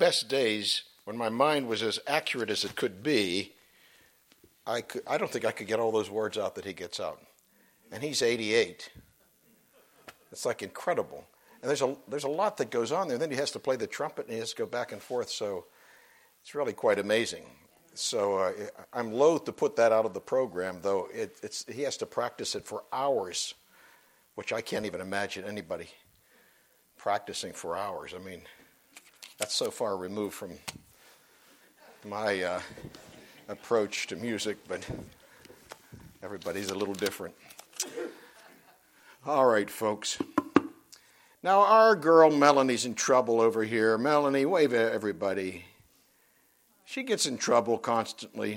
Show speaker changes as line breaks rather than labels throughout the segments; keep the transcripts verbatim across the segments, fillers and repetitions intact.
best days, when my mind was as accurate as it could be, I, could, I don't think I could get all those words out that he gets out. And he's eighty-eight. It's like incredible. And there's a there's a lot that goes on there. And then he has to play the trumpet, and he has to go back and forth. So it's really quite amazing. So uh, I'm loath to put that out of the program, though it, it's he has to practice it for hours, which I can't even imagine anybody practicing for hours. I mean, that's so far removed from my uh, approach to music, but everybody's a little different. All right, folks. Now, our girl Melanie's in trouble over here. Melanie, wave at everybody. She gets in trouble constantly,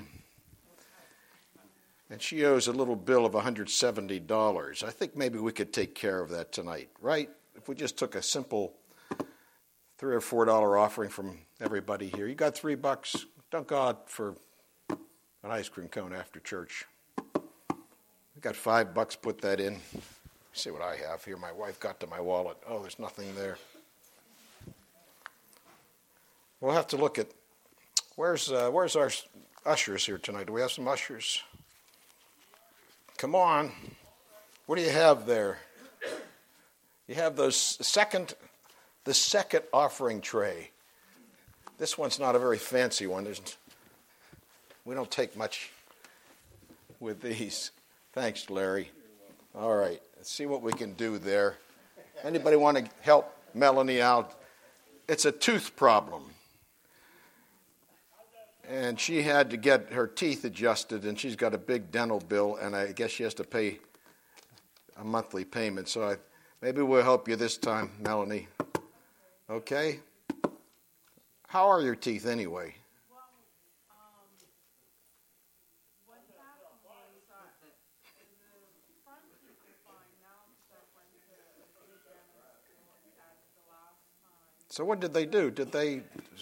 and she owes a little bill of one hundred seventy dollars. I think maybe we could take care of that tonight, right? If we just took a simple three or four dollar offering from everybody here. You got three bucks. Thank God for an ice cream cone after church. I got five bucks. Put that in. See what I have here. My wife got to my wallet. Oh, there's nothing there. We'll have to look at where's uh, where's our ushers here tonight. Do we have some ushers? Come on. What do you have there? You have those second, the second offering tray. This one's not a very fancy one. There's, we don't take much with these. Thanks, Larry. All right. Let's see what we can do there. Anybody want to help Melanie out? It's a tooth problem. And she had to get her teeth adjusted, and she's got a big dental bill, and I guess she has to pay a monthly payment. So I, maybe we'll help you this time, Melanie. Okay? How are your teeth anyway? So what did they do? Did they...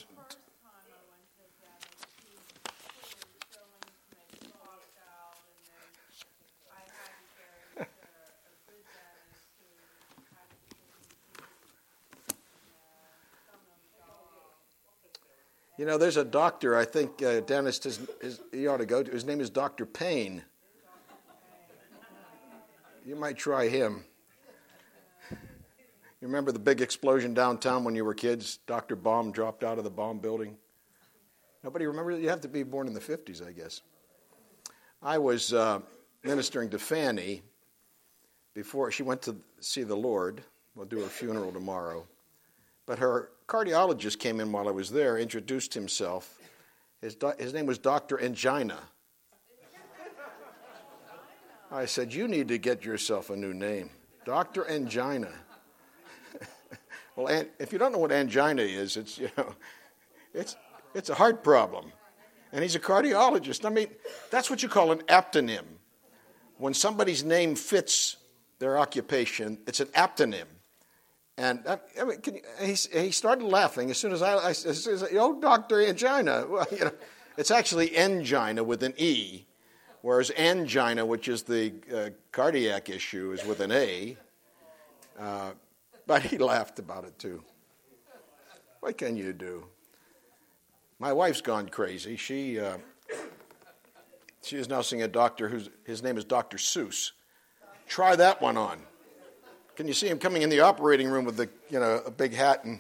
You know, there's a doctor, I think, uh, dentist, is, is, you ought to go to. His name is Doctor Payne. You might try him. You remember the big explosion downtown when you were kids? Doctor Baum dropped out of the Baum building. Nobody remembers? You have to be born in the fifties, I guess. I was uh, ministering to Fanny before she went to see the Lord. We'll do her funeral tomorrow. But her cardiologist came in while I was there, introduced himself. His, do- his name was Doctor Angina. I said, you need to get yourself a new name. Doctor Angina. Well, an- if you don't know what angina is, it's, you know, it's, it's a heart problem. And he's a cardiologist. I mean, that's what you call an aptonym. When somebody's name fits their occupation, it's an aptonym. And I, I mean, can you, he, he started laughing as soon as I, I said, "Oh, Doctor Angina." Well, you know, it's actually angina with an E, whereas angina, which is the uh, cardiac issue, is with an A. Uh, but he laughed about it too. What can you do? My wife's gone crazy. She uh, she is now seeing a doctor whose his name is Doctor Seuss. Try that one on. Can you see him coming in the operating room with the, you know, a big hat and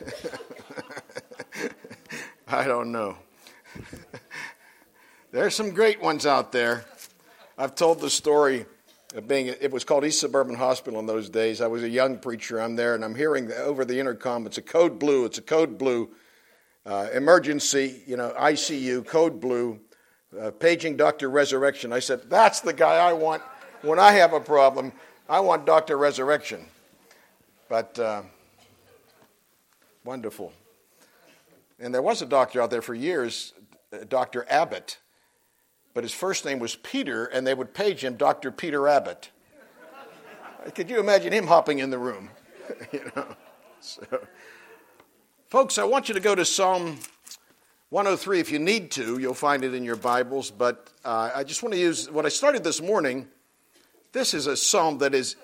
I don't know. There's some great ones out there. I've told the story of being, it was called East Suburban Hospital in those days. I was a young preacher. I'm there and I'm hearing over the intercom, it's a code blue, it's a code blue, uh, emergency, you know, I C U, code blue, uh, paging Doctor Resurrection. I said, that's the guy I want when I have a problem. I want Doctor Resurrection. But uh, wonderful. And there was a doctor out there for years, Doctor Abbott. But his first name was Peter, and they would page him Doctor Peter Abbott. Could you imagine him hopping in the room? you know. So, folks, I want you to go to Psalm one oh three if you need to. You'll find it in your Bibles. But uh, I just want to use what I started this morning. This is a psalm that is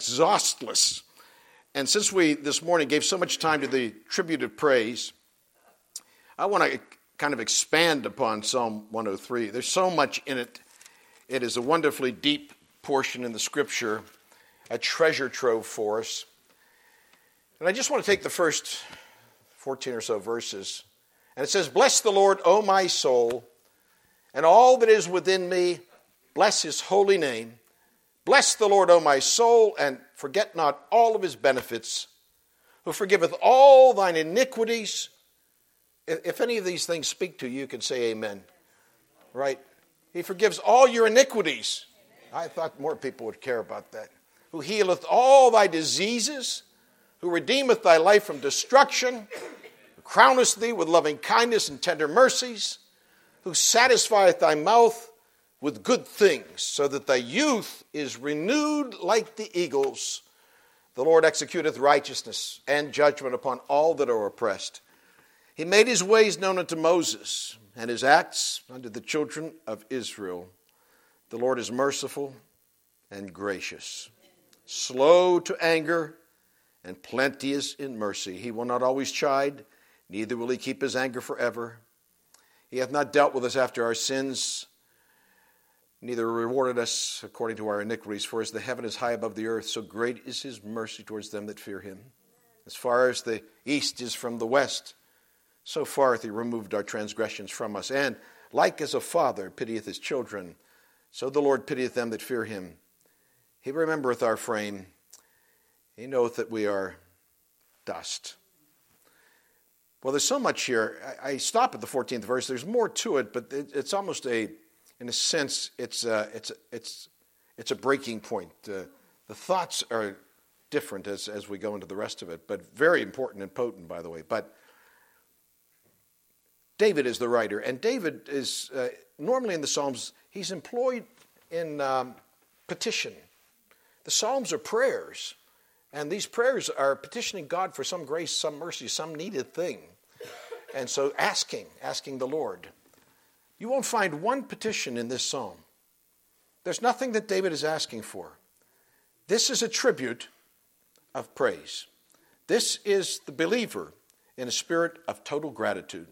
exhaustless. And since we this morning gave so much time to the tribute of praise, I want to kind of expand upon Psalm one oh three. There's so much in it. It is a wonderfully deep portion in the Scripture, a treasure trove for us. And I just want to take the first fourteen or so verses. And it says, "Bless the Lord, O my soul, and all that is within me, bless his holy name. Bless the Lord, O my soul, and forget not all of his benefits, who forgiveth all thine iniquities." If any of these things speak to you, you can say amen. Right? He forgives all your iniquities. I thought more people would care about that. "Who healeth all thy diseases, who redeemeth thy life from destruction, who crowneth thee with loving kindness and tender mercies, who satisfieth thy mouth with good things, so that thy youth is renewed like the eagles. The Lord executeth righteousness and judgment upon all that are oppressed. He made his ways known unto Moses, and his acts unto the children of Israel. The Lord is merciful and gracious, slow to anger, and plenteous in mercy. He will not always chide, neither will he keep his anger forever. He hath not dealt with us after our sins, neither rewarded us according to our iniquities. For as the heaven is high above the earth, so great is his mercy towards them that fear him. As far as the east is from the west, so far hath he removed our transgressions from us. And like as a father pitieth his children, so the Lord pitieth them that fear him. He remembereth our frame. He knoweth that we are dust." Well, there's so much here. I, I stop at the fourteenth verse. There's more to it, but it, it's almost a, in a sense, it's a, it's a, it's it's a breaking point. Uh, the thoughts are different as as we go into the rest of it, but very important and potent, by the way. But David is the writer, and David is uh, normally in the Psalms, he's employed in um, petition. The Psalms are prayers, and these prayers are petitioning God for some grace, some mercy, some needed thing. And so asking, asking the Lord. You won't find one petition in this psalm. There's nothing that David is asking for. This is a tribute of praise. This is the believer in a spirit of total gratitude.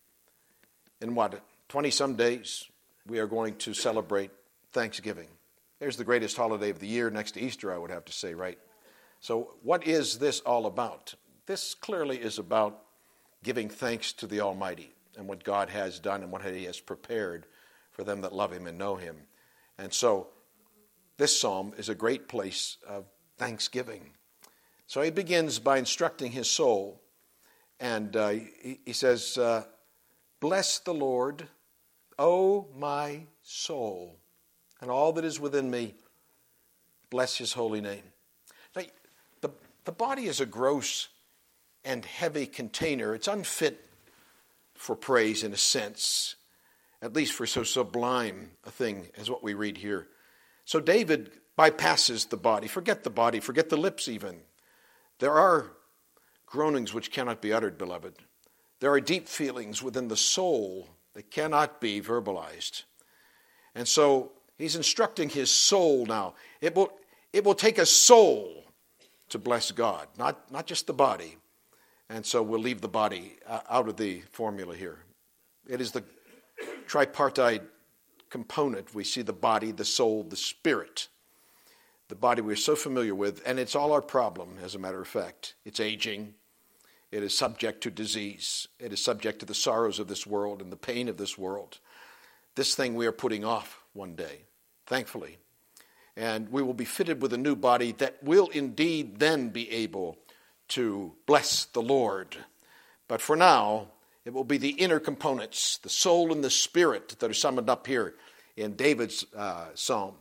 In what, twenty-some days, we are going to celebrate Thanksgiving. There's the greatest holiday of the year, next to Easter, I would have to say, right? So what is this all about? This clearly is about giving thanks to the Almighty and what God has done and what he has prepared for them that love him and know him. And so this psalm is a great place of thanksgiving. So he begins by instructing his soul, and uh, he, he says, uh, "Bless the Lord, O my soul, and all that is within me, bless his holy name." Now, the, the body is a gross and heavy container. It's unfit for praise in a sense, at least for so sublime a thing as what we read here. So David bypasses the body. Forget the body, forget the lips even. There are groanings which cannot be uttered, beloved. There are deep feelings within the soul that cannot be verbalized. And so he's instructing his soul now. It will, it will take a soul to bless God, not, not just the body. And so we'll leave the body out of the formula here. It is the tripartite component. We see the body, the soul, the spirit. The body we're so familiar with, and it's all our problem, as a matter of fact. It's aging. It is subject to disease. It is subject to the sorrows of this world and the pain of this world. This thing we are putting off one day, thankfully. And we will be fitted with a new body that will indeed then be able to bless the Lord. But for now, it will be the inner components, the soul and the spirit, that are summed up here in David's uh, psalm.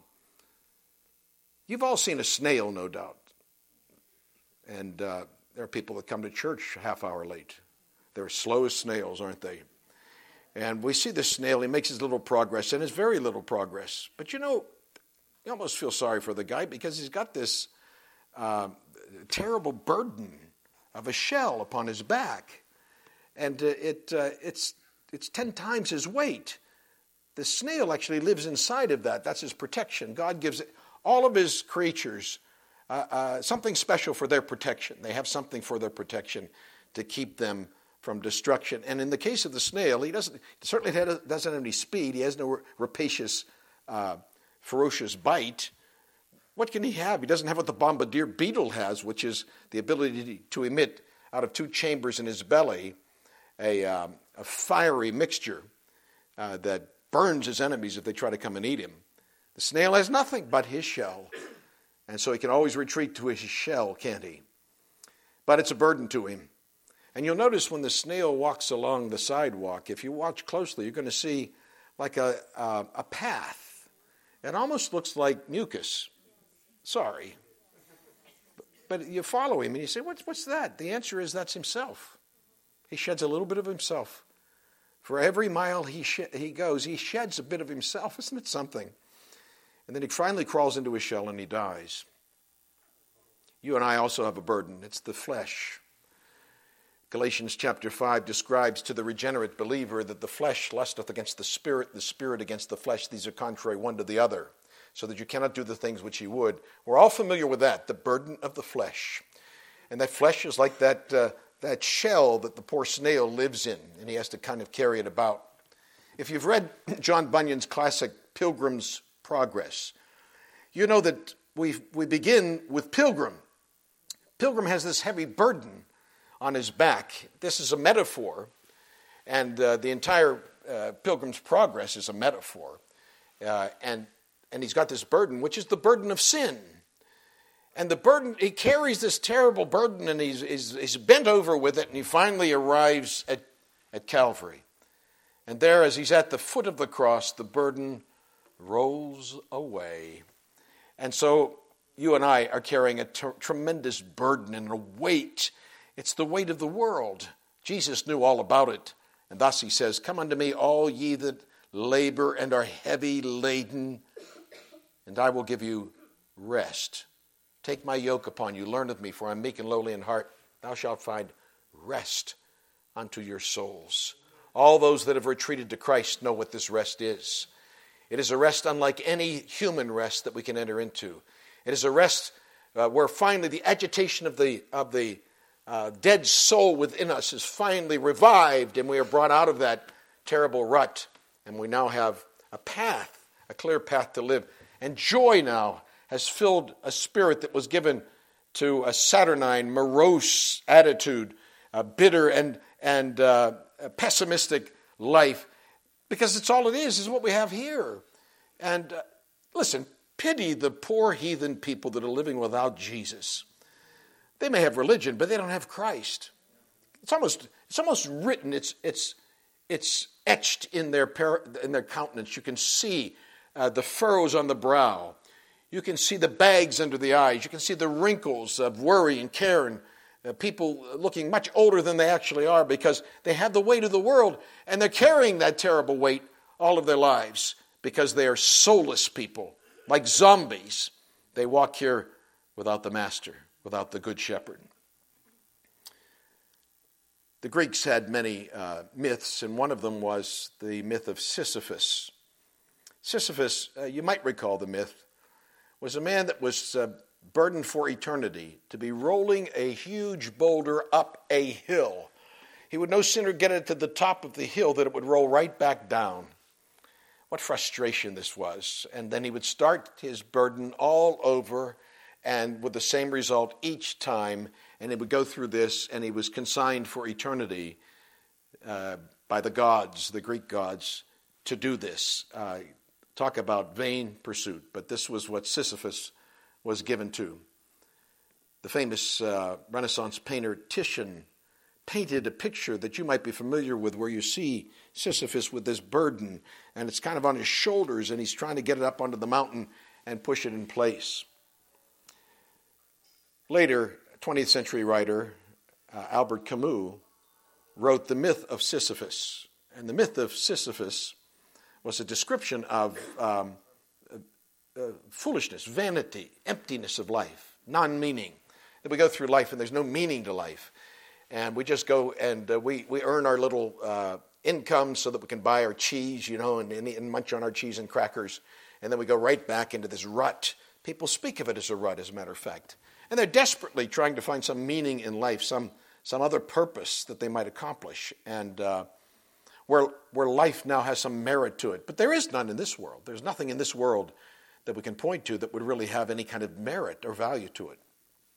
You've all seen a snail, no doubt. And uh, there are people that come to church a half hour late. They're slow as snails, aren't they? And we see the snail. He makes his little progress, and it's very little progress. But you know, you almost feel sorry for the guy because he's got this uh, terrible burden of a shell upon his back. And uh, it uh, it's it's ten times his weight. The snail actually lives inside of that. That's his protection. God gives all of his creatures uh, uh, something special for their protection. They have something for their protection to keep them from destruction. And in the case of the snail, he doesn't certainly doesn't have any speed. He has no rapacious, uh, ferocious bite. What can he have? He doesn't have what the bombardier beetle has, which is the ability to emit out of two chambers in his belly a, um, a fiery mixture uh, that burns his enemies if they try to come and eat him. The snail has nothing but his shell. And so he can always retreat to his shell, can't he? But it's a burden to him. And you'll notice when the snail walks along the sidewalk, if you watch closely, you're going to see like a, a, a path. It almost looks like mucus. Sorry. But you follow him and you say, what's, what's that? The answer is that's himself. He sheds a little bit of himself. For every mile he sh- he goes, he sheds a bit of himself. Isn't it something? And then he finally crawls into his shell and he dies. You and I also have a burden. It's the flesh. Galatians chapter five describes to the regenerate believer that the flesh lusteth against the spirit, the spirit against the flesh. These are contrary one to the other, so that you cannot do the things which you would. We're all familiar with that, the burden of the flesh. And that flesh is like that, uh, that shell that the poor snail lives in, and he has to kind of carry it about. If you've read John Bunyan's classic Pilgrim's Progress, you know that we we begin with Pilgrim. Pilgrim has this heavy burden on his back. This is a metaphor, and uh, the entire uh, Pilgrim's Progress is a metaphor. Uh, and and he's got this burden, which is the burden of sin. And the burden, he carries this terrible burden, and he's, he's, he's bent over with it, and he finally arrives at, at Calvary. And there, as he's at the foot of the cross, the burden rolls away. And so you and I are carrying a t- tremendous burden and a weight. It's the weight of the world. Jesus knew all about it. And thus he says, come unto me, all ye that labor and are heavy laden, and I will give you rest. Take my yoke upon you, learn of me, for I am meek and lowly in heart. Thou shalt find rest unto your souls. All those that have retreated to Christ know what this rest is. It is a rest unlike any human rest that we can enter into. It is a rest uh, where finally the agitation of the of the uh, dead soul within us is finally revived, and we are brought out of that terrible rut, and we now have a path, a clear path to live. And joy now has filled a spirit that was given to a saturnine, morose attitude, a bitter and and uh, a pessimistic life, because it's all it is, is what we have here. And uh, listen, pity the poor heathen people that are living without Jesus. They may have religion, but they don't have Christ. It's almost it's almost written. It's it's it's etched in their in their countenance. You can see uh, the furrows on the brow. You can see the bags under the eyes. You can see the wrinkles of worry and care, and uh, people looking much older than they actually are because they have the weight of the world, and they're carrying that terrible weight all of their lives because they are soulless people, like zombies. They walk here without the master, without the good shepherd. The Greeks had many uh, myths, and one of them was the myth of Sisyphus. Sisyphus, uh, you might recall the myth, was a man that was uh, burdened for eternity to be rolling a huge boulder up a hill. He would no sooner get it to the top of the hill that it would roll right back down. What frustration this was. And then he would start his burden all over, and with the same result each time, and he would go through this, and he was consigned for eternity uh, by the gods, the Greek gods, to do this. Uh, Talk about vain pursuit, but this was what Sisyphus was given to. The famous uh, Renaissance painter Titian painted a picture that you might be familiar with, where you see Sisyphus with this burden, and it's kind of on his shoulders, and he's trying to get it up onto the mountain and push it in place. Later, twentieth century writer uh, Albert Camus wrote The Myth of Sisyphus. And the myth of Sisyphus was a description of um, uh, uh, foolishness, vanity, emptiness of life, non-meaning. That we go through life and there's no meaning to life. And we just go and uh, we, we earn our little uh, income so that we can buy our cheese, you know, and, and, and munch on our cheese and crackers. And then we go right back into this rut. People speak of it as a rut, as a matter of fact. And they're desperately trying to find some meaning in life, some some other purpose that they might accomplish, and uh, where, where life now has some merit to it. But there is none in this world. There's nothing in this world that we can point to that would really have any kind of merit or value to it.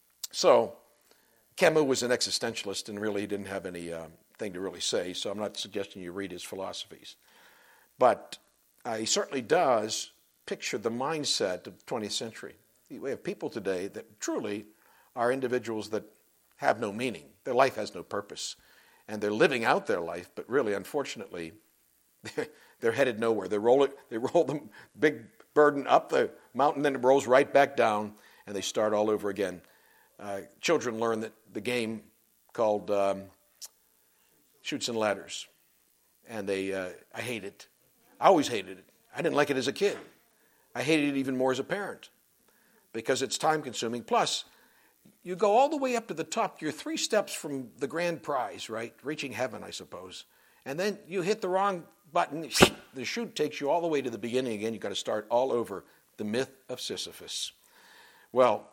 So Camus was an existentialist and really didn't have any uh, thing to really say, so I'm not suggesting you read his philosophies. But uh, he certainly does picture the mindset of the twentieth century. We have people today that truly are individuals that have no meaning. Their life has no purpose. And they're living out their life, but really, unfortunately, they're, they're headed nowhere. They roll it, they roll the big burden up the mountain, then it rolls right back down, and they start all over again. Uh, children learn that the game called um, Chutes and Ladders, and they, uh, I hate it. I always hated it. I didn't like it as a kid. I hated it even more as a parent because it's time-consuming. Plus, you go all the way up to the top. You're three steps from the grand prize, right? Reaching heaven, I suppose. And then you hit the wrong button. The chute takes you all the way to the beginning again. You've got to start all over. The myth of Sisyphus. Well,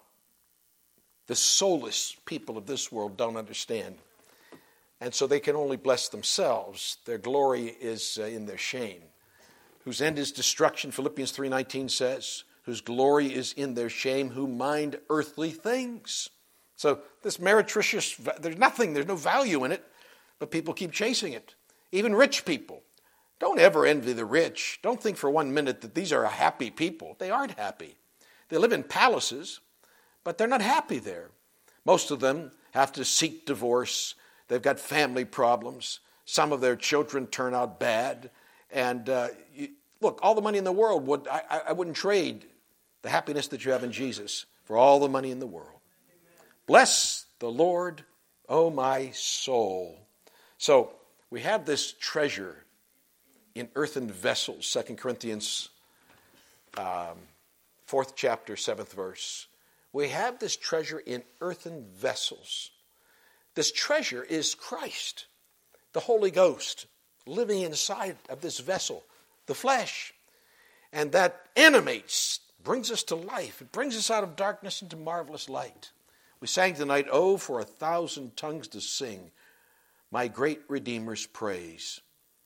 the soulless people of this world don't understand. And so they can only bless themselves. Their glory is uh, in their shame. Whose end is destruction, Philippians three nineteen says. Whose glory is in their shame, who mind earthly things. So this meretricious, there's nothing, there's no value in it, but people keep chasing it. Even rich people. Don't ever envy the rich. Don't think for one minute that these are happy people. They aren't happy. They live in palaces, but they're not happy there. Most of them have to seek divorce. They've got family problems. Some of their children turn out bad. And uh, you, look, all the money in the world, would I, I wouldn't trade the happiness that you have in Jesus for all the money in the world. Bless the Lord, O my soul. So we have this treasure in earthen vessels, Second Corinthians um, fourth chapter, seventh verse. We have this treasure in earthen vessels. This treasure is Christ, the Holy Ghost, living inside of this vessel, the flesh. And that animates, brings us to life. It brings us out of darkness into marvelous light. We sang tonight, "Oh, for a thousand tongues to sing my great Redeemer's praise."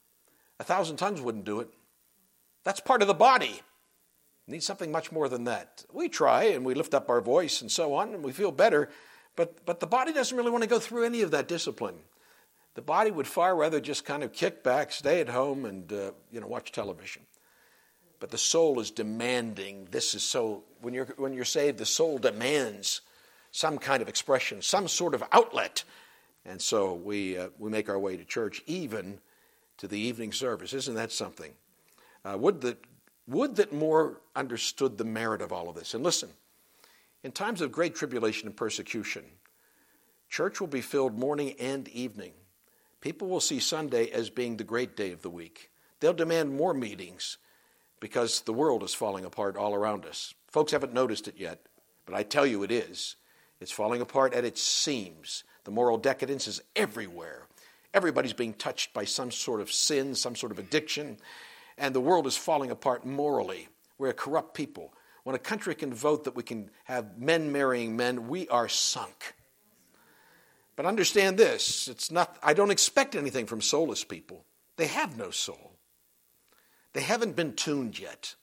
A thousand tongues wouldn't do it. That's part of the body. It needs something much more than that. We try and we lift up our voice and so on, and we feel better, but, but the body doesn't really want to go through any of that discipline. The body would far rather just kind of kick back, stay at home, and uh, you know, watch television. But the soul is demanding. This is so, when you're, when you're saved, the soul demands some kind of expression, some sort of outlet. And so we uh, we make our way to church, even to the evening service. Isn't that something? Uh, would that would that more understood the merit of all of this. And listen, in times of great tribulation and persecution, church will be filled morning and evening. People will see Sunday as being the great day of the week. They'll demand more meetings because the world is falling apart all around us. Folks haven't noticed it yet, but I tell you it is. It's falling apart at its seams. The moral decadence is everywhere. Everybody's being touched by some sort of sin, some sort of addiction, and the world is falling apart morally. We're a corrupt people. When a country can vote that we can have men marrying men, we are sunk. But understand this, it's not, I don't expect anything from soulless people. They have no soul. They haven't been tuned yet.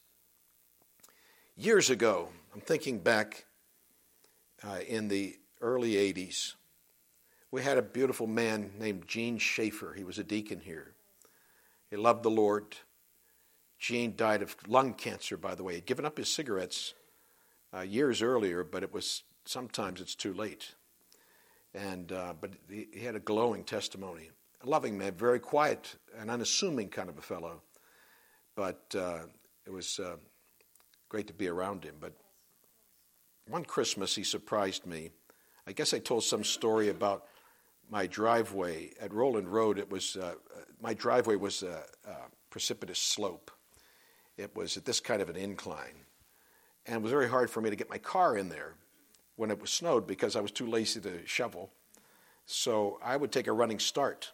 Years ago, I'm thinking back uh, in the early eighties, we had a beautiful man named Gene Schaefer. He was a deacon here. He loved the Lord. Gene died of lung cancer, by the way. He'd given up his cigarettes uh, years earlier, but it was sometimes it's too late. And uh, but he, he had a glowing testimony. A loving man, very quiet and unassuming kind of a fellow. But uh, it was uh, great to be around him. But one Christmas he surprised me. I guess I told some story about my driveway at Roland Road. It was uh, my driveway was a, a precipitous slope. It was at this kind of an incline, and it was very hard for me to get my car in there when it was snowed because I was too lazy to shovel. So I would take a running start,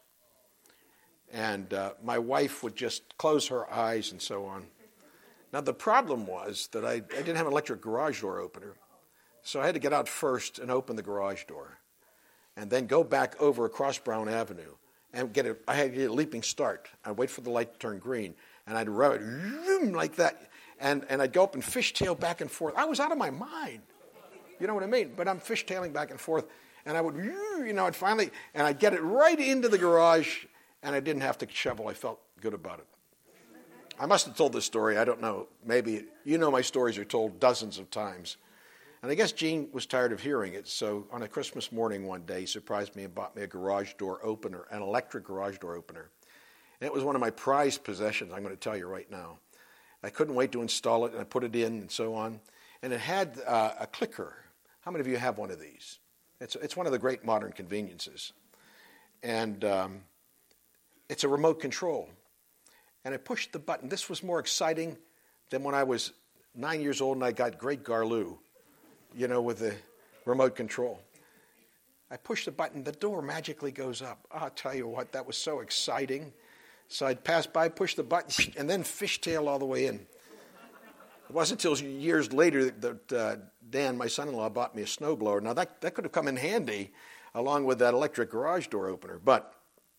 and uh, my wife would just close her eyes and so on. Now the problem was that I, I didn't have an electric garage door opener, so I had to get out first and open the garage door. and then go back over across Brown Avenue and get a, I had to get a leaping start. I'd wait for the light to turn green, and I'd rub it like that, and, and I'd go up and fishtail back and forth. I was out of my mind. You know what I mean? But I'm fishtailing back and forth, and I would, you know, I'd finally, and I'd get it right into the garage, and I didn't have to shovel. I felt good about it. I must have told this story. I don't know. Maybe, you know, my stories are told dozens of times. And I guess Gene was tired of hearing it, so on a Christmas morning one day, he surprised me and bought me a garage door opener, an electric garage door opener. And it was one of my prized possessions, I'm going to tell you right now. I couldn't wait to install it, and I put it in and so on. And it had uh, a clicker. How many of you have one of these? It's, it's one of the great modern conveniences. And um, it's a remote control. And I pushed the button. This was more exciting than when I was nine years old and I got Great Garloo, you know, with the remote control. I pushed the button, the door magically goes up. I'll tell you what, that was so exciting. So I'd pass by, push the button, and then fishtail all the way in. It wasn't until years later that uh, Dan, my son-in-law, bought me a snowblower. Now, that, that could have come in handy along with that electric garage door opener. But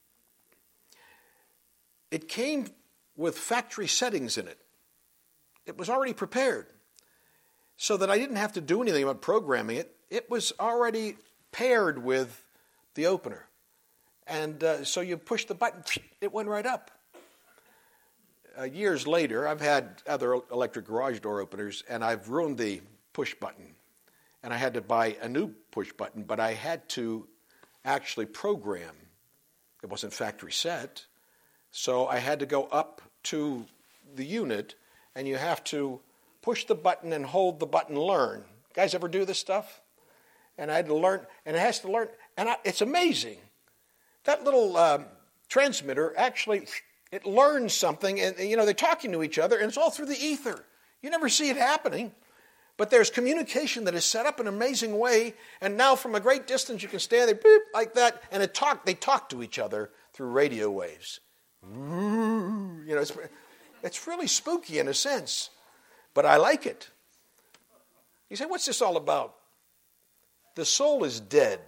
it came with factory settings in it. It was already prepared so that I didn't have to do anything about programming it. It was already paired with the opener. And uh, so you push the button, it went right up. Uh, years later, I've had other electric garage door openers, and I've ruined the push button. And I had to buy a new push button, but I had to actually program. It wasn't factory set. So I had to go up to the unit, and you have to push the button and hold the button learn. Guys ever do this stuff? And I had to learn, and it has to learn, and I, it's amazing. That little uh, transmitter actually, it learns something, and you know, they're talking to each other, and it's all through the ether. You never see it happening. But there's communication that is set up in an amazing way, and now from a great distance you can stand there, beep, like that, and it talk, they talk to each other through radio waves. You know, it's, it's really spooky in a sense, but I like it. You say, what's this all about? The soul is dead.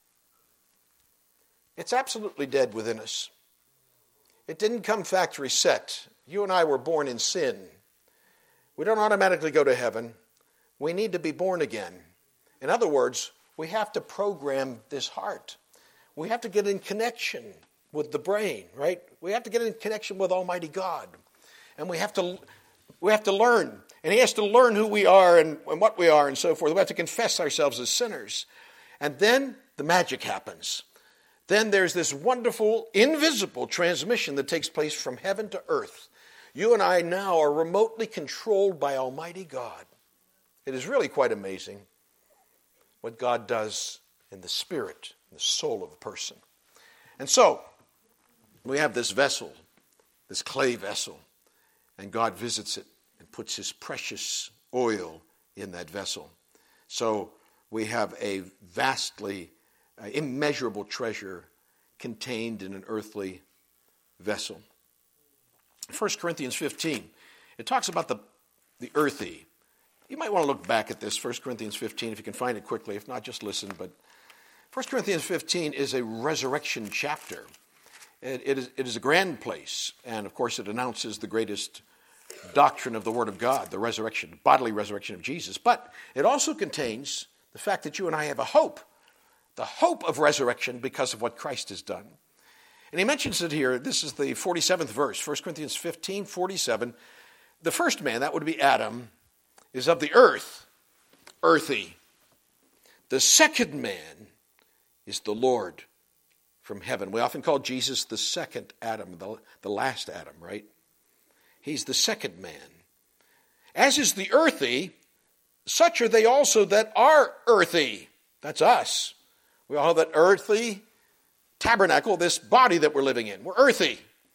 It's absolutely dead within us. It didn't come factory set. You and I were born in sin. We don't automatically go to heaven. We need to be born again. In other words, we have to program this heart. We have to get in connection with the brain, right? We have to get in connection with Almighty God. And we have to we have to learn. And He has to learn who we are and, and what we are and so forth. We have to confess ourselves as sinners. And then the magic happens. Then there's this wonderful, invisible transmission that takes place from heaven to earth. You and I now are remotely controlled by Almighty God. It is really quite amazing what God does in the spirit, in the soul of a person. And so, we have this vessel, this clay vessel, and God visits it and puts His precious oil in that vessel. So we have a vastly, uh, immeasurable treasure contained in an earthly vessel. First Corinthians fifteen, it talks about the, the earthy. You might want to look back at this, First Corinthians fifteen, if you can find it quickly. If not, just listen. But First Corinthians fifteen is a resurrection chapter. It, it, is, it is a grand place, and of course it announces the greatest doctrine of the Word of God, the resurrection, bodily resurrection of Jesus. But it also contains the fact that you and I have a hope, the hope of resurrection because of what Christ has done. And he mentions it here. This is the forty-seventh verse, First Corinthians fifteen, forty-seven. The first man, that would be Adam, is of the earth, earthy. The second man is the Lord from heaven. We often call Jesus the second Adam, the, the last Adam, right? He's the second man. As is the earthy, such are they also that are earthy. That's us. We all have that earthly tabernacle, this body that we're living in. We're earthy.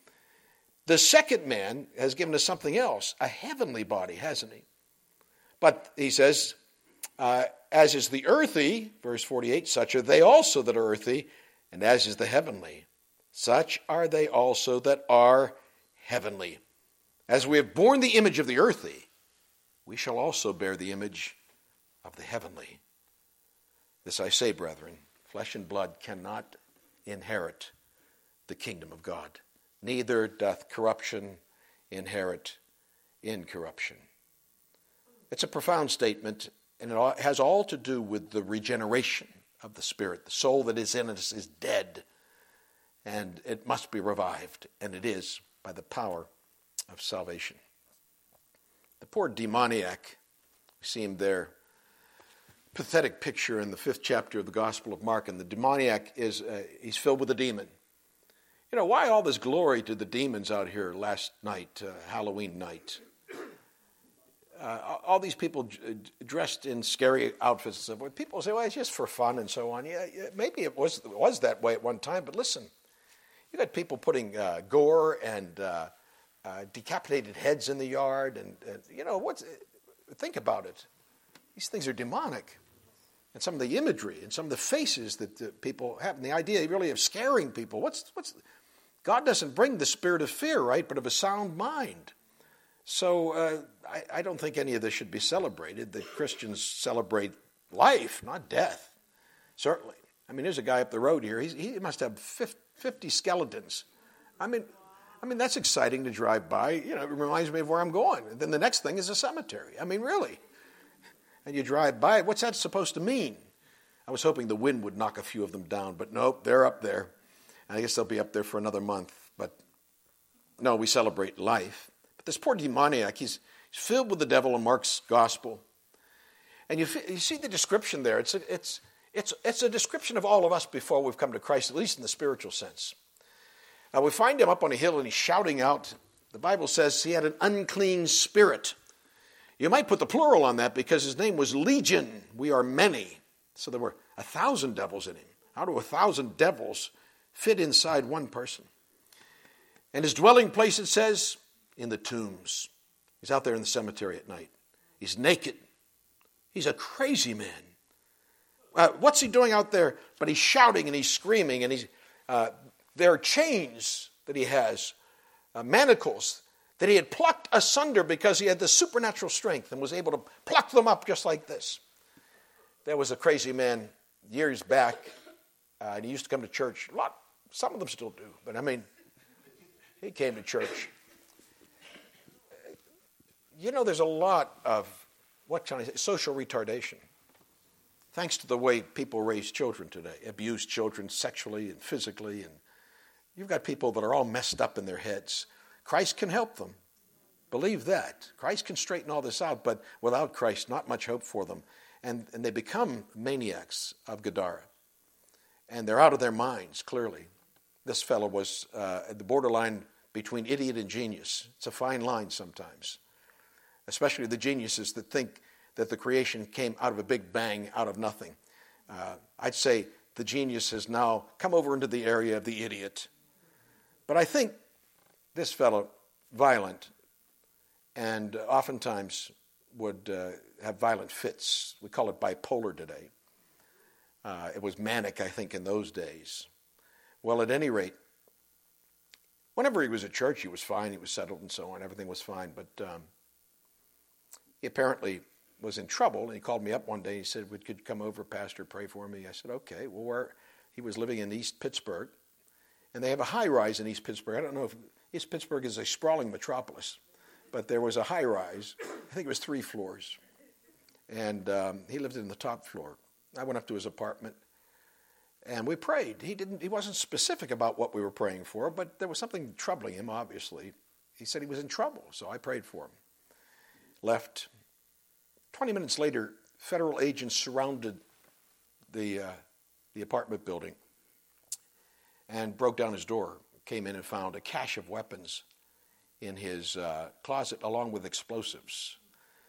The second man has given us something else, a heavenly body, hasn't he? But he says, uh, as is the earthy, verse forty-eight, such are they also that are earthy, and as is the heavenly, such are they also that are heavenly. As we have borne the image of the earthy, we shall also bear the image of the heavenly. This I say, brethren, flesh and blood cannot inherit the kingdom of God. Neither doth corruption inherit incorruption. It's a profound statement, and it has all to do with the regeneration of the spirit. The soul that is in us is dead, and it must be revived, and it is by the power of salvation. The poor demoniac, we see him there, pathetic picture in the fifth chapter of the Gospel of Mark, and the demoniac is, uh, he's filled with a demon. You know, why all this glory to the demons out here last night, uh, Halloween night? Uh, all these people d- dressed in scary outfits and so forth. People say, well, it's just for fun and so on. Yeah, yeah maybe it was, it was that way at one time, but listen, you got people putting uh, gore and uh, uh, decapitated heads in the yard, and, and you know, what's, think about it. These things are demonic. And some of the imagery and some of the faces that the people have, and the idea really of scaring people. What's, what's, God doesn't bring the spirit of fear, right, but of a sound mind. So uh, I, I don't think any of this should be celebrated. The Christians celebrate life, not death, certainly. I mean, there's a guy up the road here. He's, he must have fifty skeletons. I mean, I mean that's exciting to drive by. You know, it reminds me of where I'm going. And then the next thing is a cemetery. I mean, really. And you drive by it. What's that supposed to mean? I was hoping the wind would knock a few of them down, but nope, they're up there. And I guess they'll be up there for another month. But no, we celebrate life. This poor demoniac, he's, he's filled with the devil in Mark's gospel. And you, you see the description there. It's a, it's, it's, it's a description of all of us before we've come to Christ, at least in the spiritual sense. Now, we find him up on a hill and he's shouting out. The Bible says he had an unclean spirit. You might put the plural on that because his name was Legion. We are many. So there were a thousand devils in him. How do a thousand devils fit inside one person? And his dwelling place, it says, in the tombs. He's out there in the cemetery at night. He's naked. He's a crazy man. Uh, what's he doing out there? But he's shouting and he's screaming, and he's uh, there are chains that he has, uh, manacles that he had plucked asunder because he had the supernatural strength and was able to pluck them up just like this. There was a crazy man years back, uh, and he used to come to church. A lot, some of them still do, but I mean, he came to church. You know, there's a lot of, what can I say, social retardation. Thanks to the way people raise children today, abuse children sexually and physically. And you've got people that are all messed up in their heads. Christ can help them. Believe that. Christ can straighten all this out, but without Christ, not much hope for them. And, and they become maniacs of Gadara. And they're out of their minds, clearly. This fellow was uh, at the borderline between idiot and genius. It's a fine line sometimes. Especially the geniuses that think that the creation came out of a big bang, out of nothing. Uh, I'd say the genius has now come over into the area of the idiot. But I think this fellow, violent, and oftentimes would uh, have violent fits. We call it bipolar today. Uh, it was manic, I think, in those days. Well, at any rate, whenever he was at church, he was fine, he was settled and so on, everything was fine, but um, he apparently was in trouble, and he called me up one day. He said, "Would could you come over, Pastor, pray for me?" I said, "Okay." Well, where he was living in East Pittsburgh, and they have a high-rise in East Pittsburgh. I don't know if East Pittsburgh is a sprawling metropolis, but there was a high-rise. I think it was three floors, and um, he lived in the top floor. I went up to his apartment, and we prayed. He didn't. He wasn't specific about what we were praying for, but there was something troubling him, obviously. He said he was in trouble, so I prayed for him. Left. Twenty minutes later, federal agents surrounded the uh, the apartment building and broke down his door. Came in and found a cache of weapons in his uh, closet, along with explosives.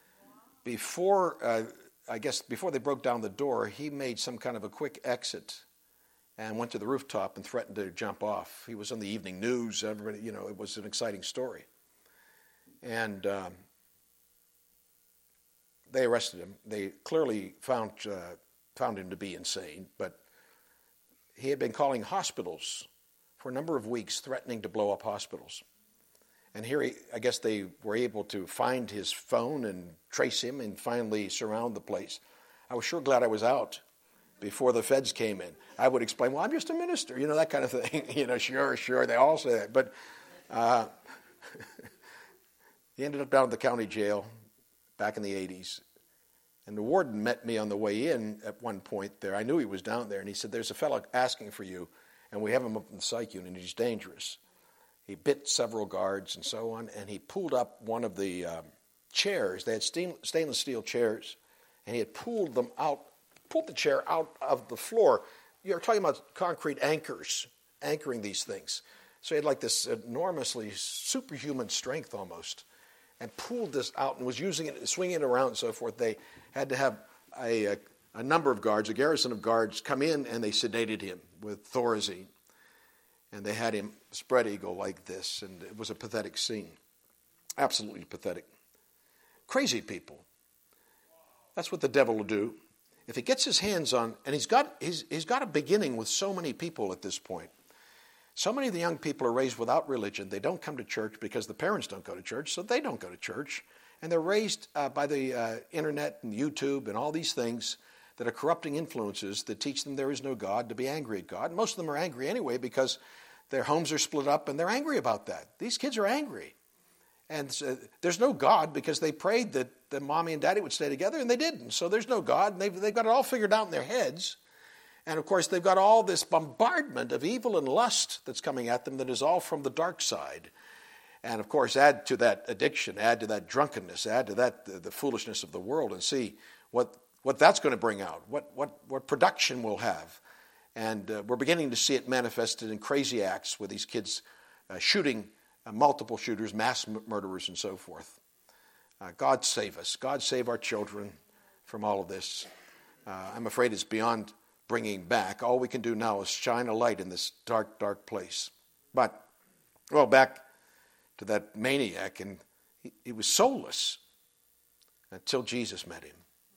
Before, uh, I guess, before they broke down the door, he made some kind of a quick exit and went to the rooftop and threatened to jump off. He was on the evening news. Everybody, you know, it was an exciting story. And um, they arrested him. They clearly found uh, found him to be insane, but he had been calling hospitals for a number of weeks, threatening to blow up hospitals. And here, he, I guess they were able to find his phone and trace him and finally surround the place. I was sure glad I was out before the feds came in. I would explain, well, I'm just a minister, you know, that kind of thing. You know, sure, sure, they all say that. But uh, he ended up down at the county jail back in the eighties. And the warden met me on the way in at one point there. I knew he was down there, and he said, there's a fellow asking for you, and we have him up in the psych unit, and he's dangerous. He bit several guards and so on, and he pulled up one of the um, chairs. They had stainless steel chairs, and he had pulled them out, pulled the chair out of the floor. You're talking about concrete anchors, anchoring these things. So he had like this enormously superhuman strength almost, and pulled this out and was using it, swinging it around and so forth. They had to have a, a, a number of guards, a garrison of guards, come in, and they sedated him with Thorazine. And they had him spread eagle like this, and it was a pathetic scene. Absolutely pathetic. Crazy people. That's what the devil will do. If he gets his hands on, and he's got he's, he's got a beginning with so many people at this point. So many of the young people are raised without religion. They don't come to church because the parents don't go to church, so they don't go to church. And they're raised uh, by the uh, internet and YouTube and all these things that are corrupting influences that teach them there is no God, to be angry at God. And most of them are angry anyway because their homes are split up and they're angry about that. These kids are angry. And so there's no God because they prayed that, that mommy and daddy would stay together, and they didn't. So there's no God, and they've, they've got it all figured out in their heads. And, of course, they've got all this bombardment of evil and lust that's coming at them that is all from the dark side. And, of course, add to that addiction, add to that drunkenness, add to that the, the foolishness of the world, and see what what that's going to bring out, what what what production we'll have. And uh, we're beginning to see it manifested in crazy acts with these kids uh, shooting uh, multiple shooters, mass m- murderers, and so forth. Uh, God save us. God save our children from all of this. Uh, I'm afraid it's beyond bringing back. All we can do now is shine a light in this dark, dark place. But, well, back to that maniac, and he, he was soulless until Jesus met him.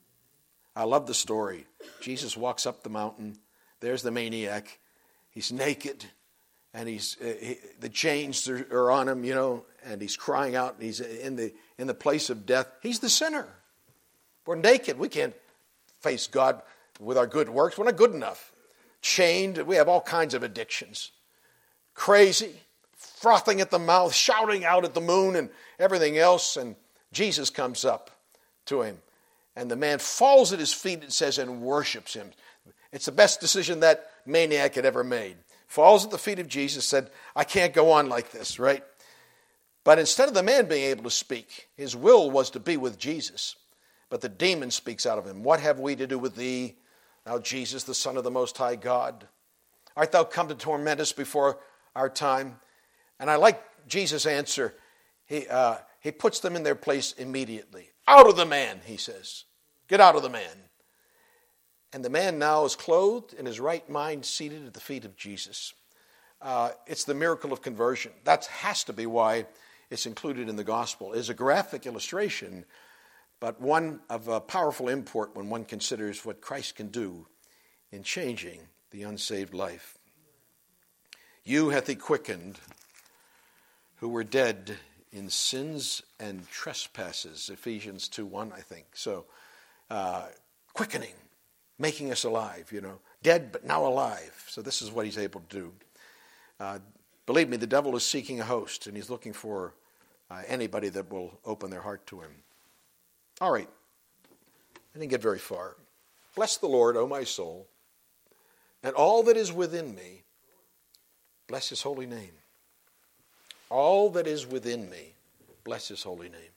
I love the story. Jesus walks up the mountain. There's the maniac. He's naked, and he's uh, he, the chains are, are on him, you know, and he's crying out. And he's in the in the place of death. He's the sinner. We're naked. We can't face God with our good works. We're not good enough. Chained. We have all kinds of addictions. Crazy, frothing at the mouth, shouting out at the moon and everything else. And Jesus comes up to him. And the man falls at his feet, it says, and worships him. It's the best decision that maniac had ever made. Falls at the feet of Jesus, said, I can't go on like this, right? But instead of the man being able to speak, his will was to be with Jesus. But the demon speaks out of him. What have we to do with thee, thou Jesus, the Son of the Most High God? Art thou come to torment us before our time? And I like Jesus' answer. He, uh, he puts them in their place immediately. Out of the man, he says. Get out of the man. And the man now is clothed in his right mind, seated at the feet of Jesus. Uh, it's the miracle of conversion. That has to be why it's included in the gospel. It's a graphic illustration, but one of uh, powerful import when one considers what Christ can do in changing the unsaved life. You hath he quickened who were dead in sins and trespasses. Ephesians two one, I think. So, uh, quickening, making us alive, you know. Dead but now alive. So this is what he's able to do. Uh, believe me, the devil is seeking a host, and he's looking for uh, anybody that will open their heart to him. All right. I didn't get very far. Bless the Lord, O my soul, and all that is within me. Bless his holy name. All that is within me. Bless his holy name.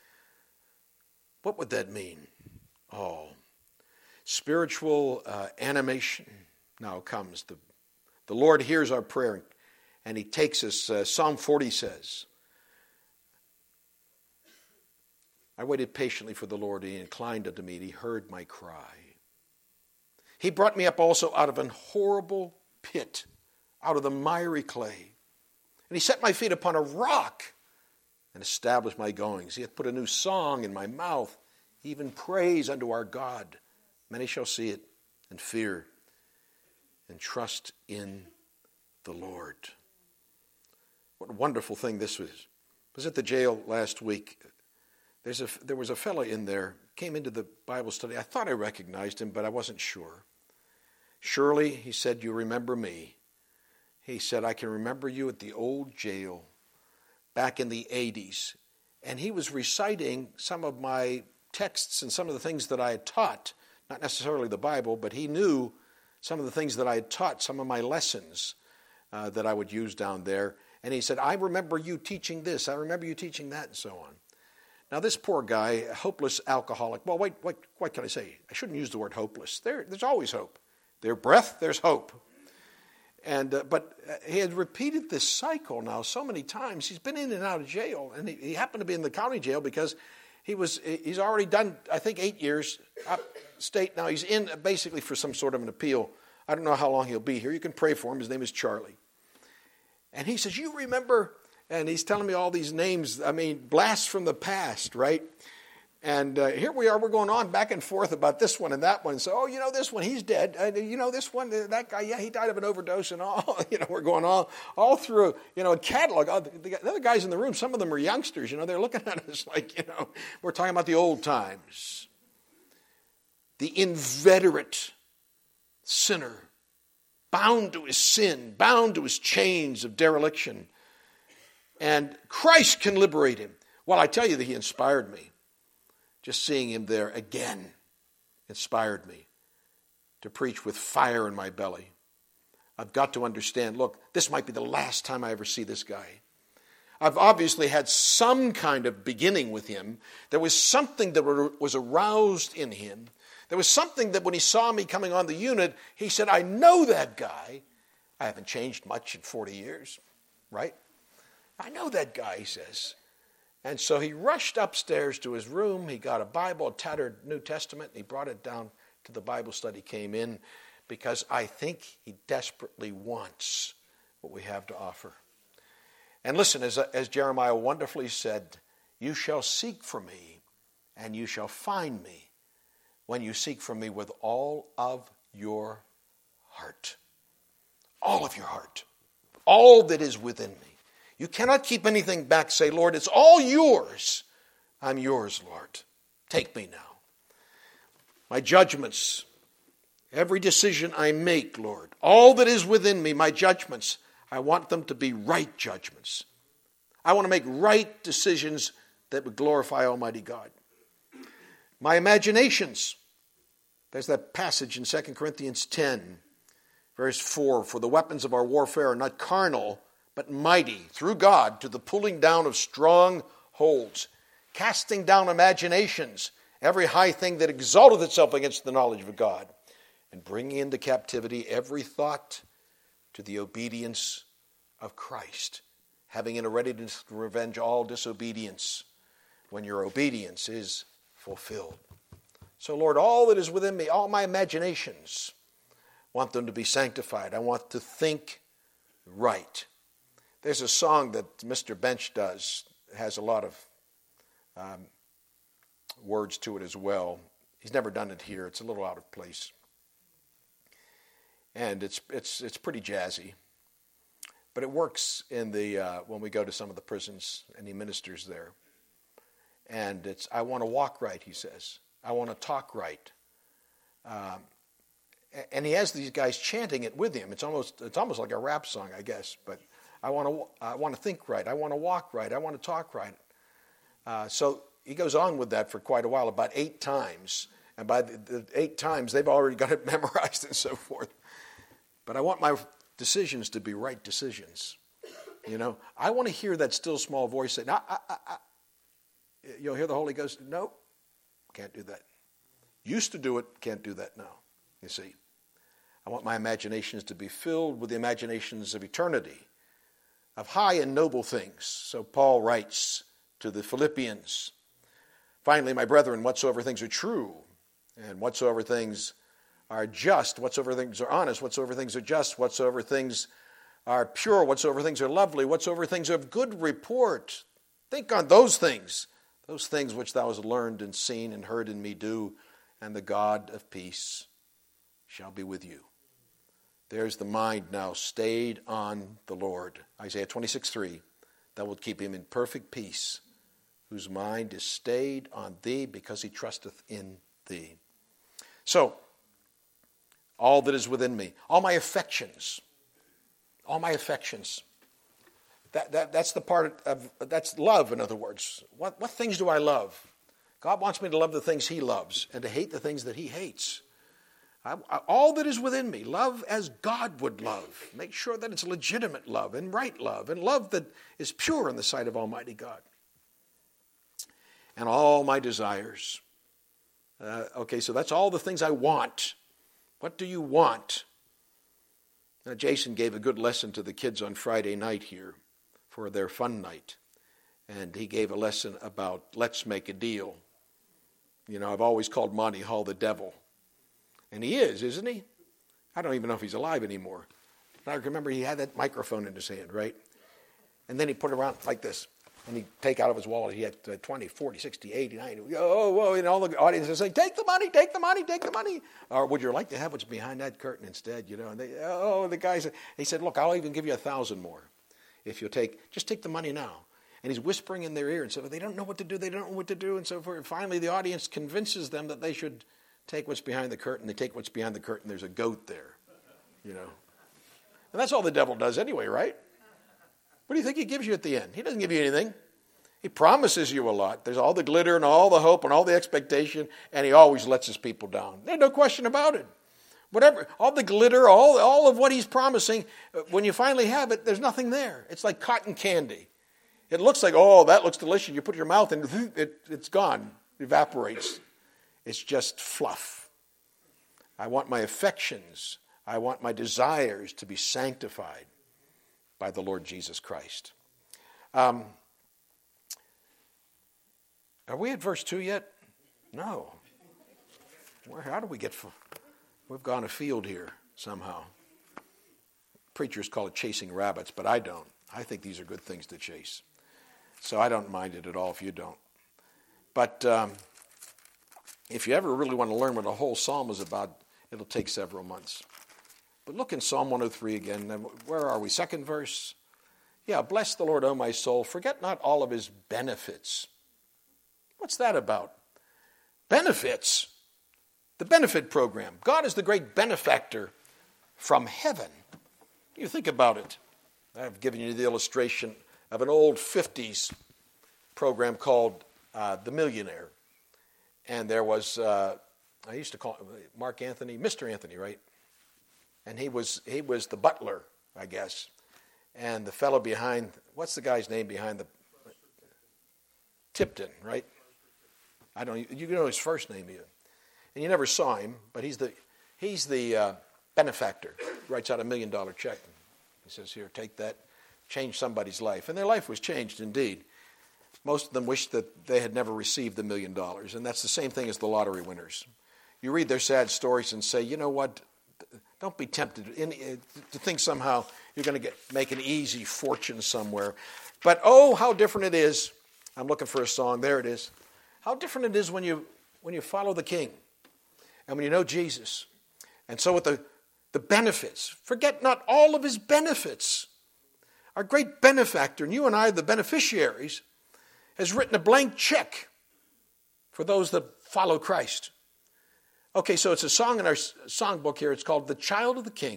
What would that mean? Oh, spiritual uh, animation now comes. The, the Lord hears our prayer, and he takes us. Uh, Psalm forty says, I waited patiently for the Lord, and he inclined unto me, and he heard my cry. He brought me up also out of an horrible pit, out of the miry clay. And he set my feet upon a rock and established my goings. He hath put a new song in my mouth, even praise unto our God. Many shall see it and fear and trust in the Lord. What a wonderful thing this was. I was at the jail last week. There's a, there was a fellow in there, came into the Bible study. I thought I recognized him, but I wasn't sure. Surely, he said, you remember me. He said, I can remember you at the old jail back in the eighties. And he was reciting some of my texts and some of the things that I had taught, not necessarily the Bible, but he knew some of the things that I had taught, some of my lessons uh, that I would use down there. And he said, I remember you teaching this, I remember you teaching that, and so on. Now this poor guy, a hopeless alcoholic, well, wait, wait, what can I say? I shouldn't use the word hopeless. There, there's always hope. There's breath, there's hope. And uh, but he had repeated this cycle now so many times. He's been in and out of jail, and he, he happened to be in the county jail because he was he's already done, I think, eight years upstate. Now he's in basically for some sort of an appeal. I don't know how long he'll be here. You can pray for him. His name is Charlie. And he says, you remember, and he's telling me all these names, I mean, blasts from the past, right? And uh, here we are, we're going on back and forth about this one and that one. So, oh, you know, this one, he's dead. Uh, you know, this one, uh, that guy, yeah, he died of an overdose and all. You know, we're going all, all through, you know, a catalog. Oh, the, the other guys in the room, some of them are youngsters. You know, they're looking at us like, you know, we're talking about the old times. The inveterate sinner, bound to his sin, bound to his chains of dereliction. And Christ can liberate him. Well, I tell you that he inspired me. Just seeing him there again inspired me to preach with fire in my belly. I've got to understand, look, this might be the last time I ever see this guy. I've obviously had some kind of beginning with him. There was something that was aroused in him. There was something that when he saw me coming on the unit, he said, I know that guy. I haven't changed much in forty years, right? I know that guy, he says. And so he rushed upstairs to his room. He got a Bible, a tattered New Testament, and he brought it down to the Bible study, came in, because I think he desperately wants what we have to offer. And listen, as, as Jeremiah wonderfully said, you shall seek for me, and you shall find me when you seek for me with all of your heart. All of your heart. All that is within me. You cannot keep anything back. Say, Lord, it's all yours. I'm yours, Lord. Take me now. My judgments, every decision I make, Lord, all that is within me, my judgments, I want them to be right judgments. I want to make right decisions that would glorify Almighty God. My imaginations, there's that passage in Second Corinthians ten, verse four, for the weapons of our warfare are not carnal, but mighty through God to the pulling down of strongholds, casting down imaginations, every high thing that exalteth itself against the knowledge of God, and bringing into captivity every thought to the obedience of Christ, having in a readiness to revenge all disobedience when your obedience is fulfilled. So, Lord, all that is within me, all my imaginations, want them to be sanctified. I want to think right. There's a song that Mister Bench does. It has a lot of um, words to it as well. He's never done it here. It's a little out of place. And it's it's it's pretty jazzy. But it works in the uh, when we go to some of the prisons and he ministers there. And it's, I want to walk right, he says. I want to talk right. Um, and he has these guys chanting it with him. It's almost it's almost like a rap song, I guess, but I want to I want to think right. I want to walk right. I want to talk right. Uh, so he goes on with that for quite a while, about eight times. And by the, the eight times, they've already got it memorized and so forth. But I want my decisions to be right decisions. You know, I want to hear that still small voice say, no, I, I, I. You'll hear the Holy Ghost, no, can't do that. Used to do it, can't do that now, you see. I want my imaginations to be filled with the imaginations of eternity, of high and noble things. So Paul writes to the Philippians, finally, my brethren, whatsoever things are true, and whatsoever things are just, whatsoever things are honest, whatsoever things are just, whatsoever things are pure, whatsoever things are lovely, whatsoever things are of good report. Think on those things, those things which thou hast learned and seen and heard in me do, and the God of peace shall be with you. There's the mind now stayed on the Lord. Isaiah twenty-six three, thou wilt keep him in perfect peace, whose mind is stayed on thee because he trusteth in thee. So, all that is within me, all my affections, all my affections. That, that, that's the part of, that's love, in other words. What, what things do I love? God wants me to love the things he loves and to hate the things that he hates. I, I, all that is within me, love as God would love. Make sure that it's legitimate love and right love and love that is pure in the sight of Almighty God. And all my desires. Uh, okay, so that's all the things I want. What do you want? Now, Jason gave a good lesson to the kids on Friday night here for their fun night. And he gave a lesson about let's make a deal. You know, I've always called Monty Hall the devil. And he is, isn't he? I don't even know if he's alive anymore. I remember he had that microphone in his hand, right? And then he put it around like this. And he'd take out of his wallet, he had twenty, forty, sixty, eighty, ninety. Oh, whoa, and all the audience are saying, take the money, take the money, take the money. Or would you like to have what's behind that curtain instead? You know, and they, oh, the guy said, he said, look, I'll even give you a thousand more if you'll take, just take the money now. And he's whispering in their ear and so they don't know what to do, they don't know what to do. And so forth. Finally, the audience convinces them that they should take what's behind the curtain. They take what's behind the curtain. There's a goat there, you know. And that's all the devil does anyway, right? What do you think he gives you at the end? He doesn't give you anything. He promises you a lot. There's all the glitter and all the hope and all the expectation, and he always lets his people down. There's no question about it. Whatever, all the glitter, all, all of what he's promising, when you finally have it, there's nothing there. It's like cotton candy. It looks like, oh, that looks delicious. You put your mouth in, it, it's gone. It evaporates. It's just fluff. I want my affections, I want my desires to be sanctified by the Lord Jesus Christ. Um, are we at verse two yet? No. Where, how do we get... We've gone afield here somehow. Preachers call it chasing rabbits, but I don't. I think these are good things to chase. So I don't mind it at all if you don't. But um, if you ever really want to learn what a whole psalm is about, it'll take several months. But look in Psalm one oh three again. Where are we? Second verse. Yeah, bless the Lord, O my soul. Forget not all of his benefits. What's that about? Benefits. The benefit program. God is the great benefactor from heaven. You think about it. I've given you the illustration of an old fifties program called uh, The Millionaire. And there was, uh, I used to call him Mark Anthony, Mister Anthony, right? And he was he was the butler, I guess. And the fellow behind, what's the guy's name behind the, Tipton, right? I don't, you know his first name even. And you never saw him, but he's the he's the uh, benefactor. Writes out a million dollar check. He says, here, take that, change somebody's life. And their life was changed indeed. Most of them wished that they had never received the million dollars. And that's the same thing as the lottery winners. You read their sad stories and say, you know what, don't be tempted to think somehow you're going to get make an easy fortune somewhere. But oh, how different it is. I'm looking for a song. There it is. How different it is when you when you follow the King. And when you know Jesus. And so with the, the benefits, forget not all of his benefits. Our great benefactor, and you and I, the beneficiaries, has written a blank check for those that follow Christ. Okay, so it's a song in our songbook here. It's called The Child of the King.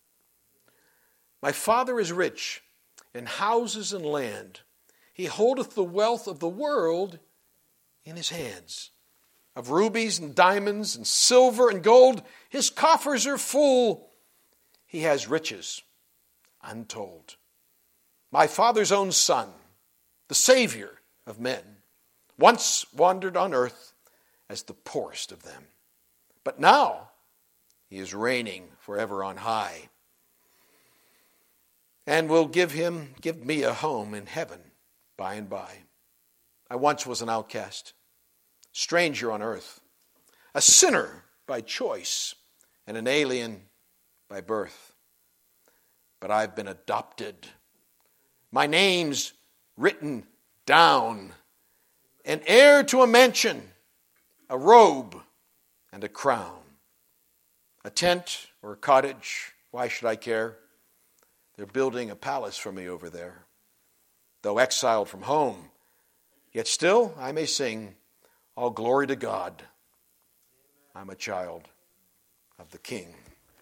My Father is rich in houses and land. He holdeth the wealth of the world in his hands. Of rubies and diamonds and silver and gold, his coffers are full. He has riches untold. My Father's own Son, the Savior of men, once wandered on earth as the poorest of them. But now he is reigning forever on high, and will give him, give me a home in heaven by and by. I once was an outcast, stranger on earth, a sinner by choice, and an alien by birth. But I've been adopted. My name's written down. An heir to a mansion, a robe, and a crown. A tent or a cottage, why should I care? They're building a palace for me over there. Though exiled from home, yet still I may sing, all glory to God. I'm a child of the King.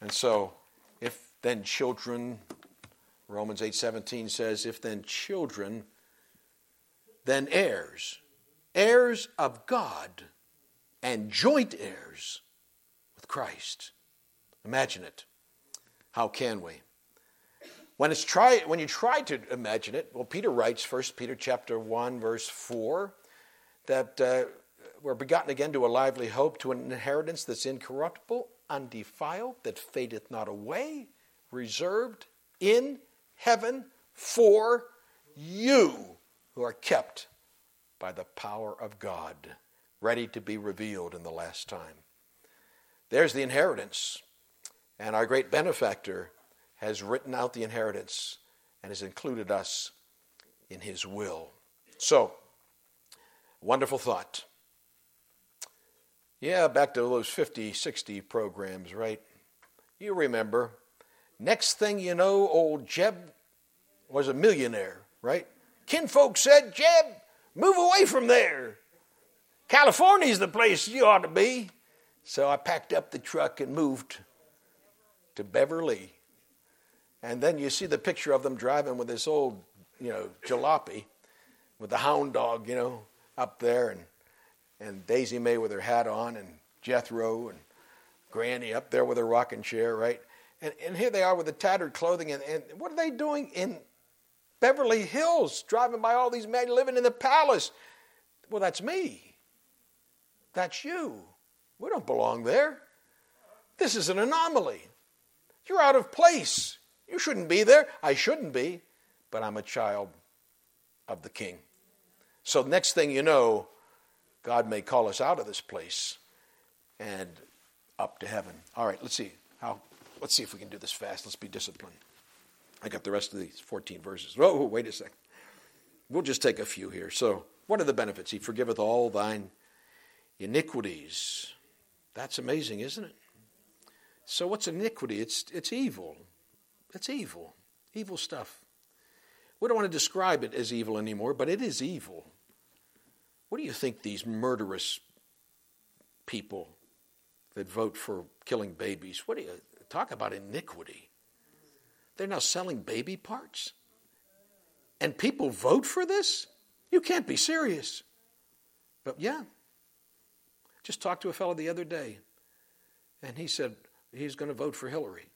And so, if then children, Romans eight seventeen says, if then children, then heirs, heirs of God, and joint heirs with Christ. Imagine it. How can we? When it's try, when you try to imagine it, well, Peter writes, First Peter chapter one, verse four, that uh, we're begotten again to a lively hope, to an inheritance that's incorruptible, undefiled, that fadeth not away, reserved in heaven for you, who are kept by the power of God, ready to be revealed in the last time. There's the inheritance. And our great benefactor has written out the inheritance and has included us in his will. So, wonderful thought. Yeah, back to those fifty, sixty programs, right? You remember. Next thing you know, old Jeb was a millionaire, right? Kinfolk said, Jeb, move away from there. California's the place you ought to be. So I packed up the truck and moved to Beverly. And then you see the picture of them driving with this old, you know, jalopy with the hound dog, you know, up there, and and Daisy Mae with her hat on, and Jethro and Granny up there with her rocking chair, right? And and here they are with the tattered clothing, and, and what are they doing in Beverly Hills, driving by all these men living in the palace? Well, that's me. That's you. We don't belong there. This is an anomaly. You're out of place. You shouldn't be there. I shouldn't be, but I'm a child of the King. So next thing you know, God may call us out of this place and up to heaven. All right, let's see how. Let's see if we can do this fast. Let's be disciplined. I got the rest of these fourteen verses. Oh, wait a second. We'll just take a few here. So, what are the benefits? He forgiveth all thine iniquities. That's amazing, isn't it? So, what's iniquity? It's it's evil. It's evil. Evil stuff. We don't want to describe it as evil anymore, but it is evil. What do you think these murderous people that vote for killing babies, what do you talk about iniquity? They're now selling baby parts? And people vote for this? You can't be serious. But yeah. Just talked to a fellow the other day, and he said he's going to vote for Hillary.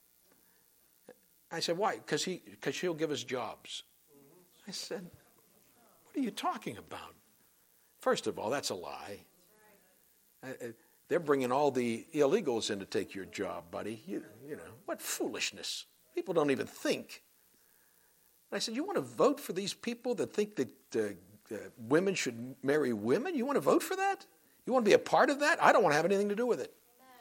I said, why? Because he, because she'll give us jobs. I said, what are you talking about? First of all, that's a lie. Uh, they're bringing all the illegals in to take your job, buddy. You, you know, what foolishness. People don't even think. And I said, you want to vote for these people that think that uh, uh, women should marry women? You want to vote for that? You want to be a part of that? I don't want to have anything to do with it.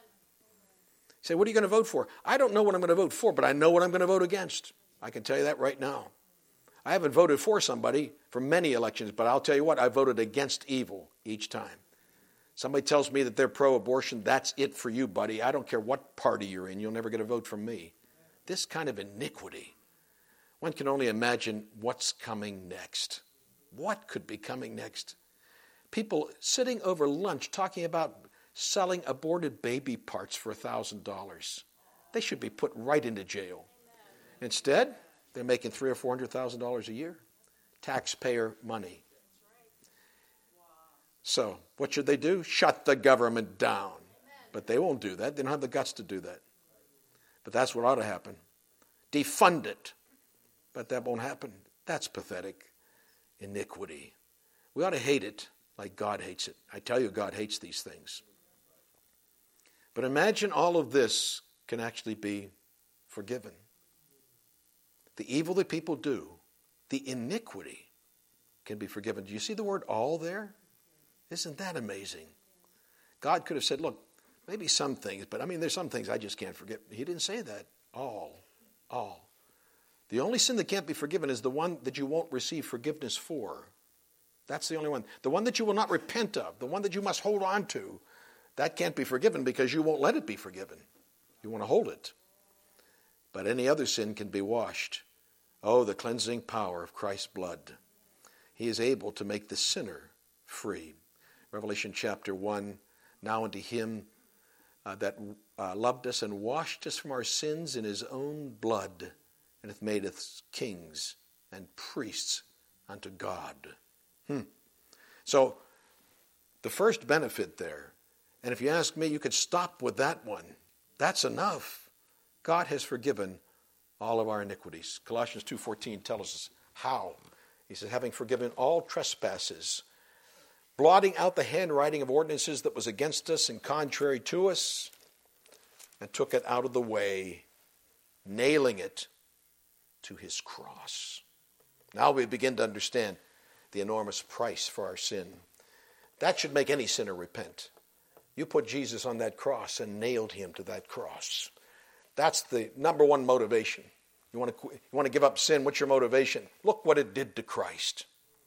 Say, what are you going to vote for? I don't know what I'm going to vote for, but I know what I'm going to vote against. I can tell you that right now. I haven't voted for somebody for many elections, but I'll tell you what, I voted against evil each time. Somebody tells me that they're pro-abortion, that's it for you, buddy. I don't care what party you're in, you'll never get a vote from me. This kind of iniquity. One can only imagine what's coming next. What could be coming next? People sitting over lunch talking about selling aborted baby parts for one thousand dollars. They should be put right into jail. Instead, they're making three or four hundred thousand dollars a year, taxpayer money. So, what should they do? Shut the government down. But they won't do that. They don't have the guts to do that. But that's what ought to happen. Defund it. But that won't happen. That's pathetic. Iniquity. We ought to hate it like God hates it. I tell you, God hates these things. But imagine all of this can actually be forgiven. The evil that people do, the iniquity can be forgiven. Do you see the word all there? Isn't that amazing? God could have said, look, maybe some things, but I mean, there's some things I just can't forget. He didn't say that. All. All. The only sin that can't be forgiven is the one that you won't receive forgiveness for. That's the only one. The one that you will not repent of, the one that you must hold on to, that can't be forgiven because you won't let it be forgiven. You want to hold it. But any other sin can be washed. Oh, the cleansing power of Christ's blood. He is able to make the sinner free. Revelation chapter one, now unto him uh, that uh, loved us and washed us from our sins in his own blood, and hath made us kings and priests unto God. Hmm. So, the first benefit there, and if you ask me, you could stop with that one. That's enough. God has forgiven all of our iniquities. Colossians two fourteen tells us how. He says, having forgiven all trespasses, blotting out the handwriting of ordinances that was against us and contrary to us, and took it out of the way, nailing it to his cross. Now we begin to understand the enormous price for our sin. That should make any sinner repent. You put Jesus on that cross and nailed him to that cross. That's the number one motivation. You want to, you want to give up sin, what's your motivation? Look what it did to Christ.